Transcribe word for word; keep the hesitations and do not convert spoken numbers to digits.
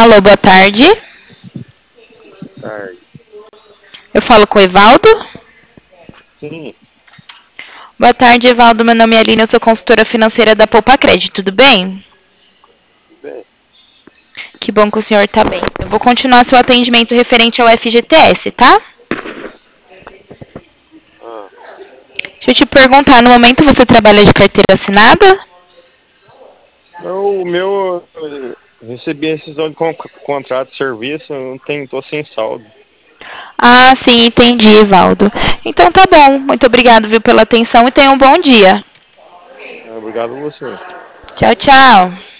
Alô, boa tarde. Tarde. Eu falo com o Evaldo. Sim, Boa tarde, Evaldo. Meu nome é Aline, eu sou consultora financeira da Poupa Crédito, tudo bem? tudo bem. Que bom que o senhor está bem. Eu vou continuar seu atendimento referente ao F G T S, tá? Ah, Deixa eu te perguntar, no momento você trabalha de carteira assinada? não, o meu, eu recebi a rescisão de con- contrato de serviço, eu não tenho, tô sem saldo. Ah, sim, entendi, Evaldo. Então tá bom. Muito obrigado, viu, pela atenção e tenha um bom dia. Ah, obrigado a você. Tchau, tchau.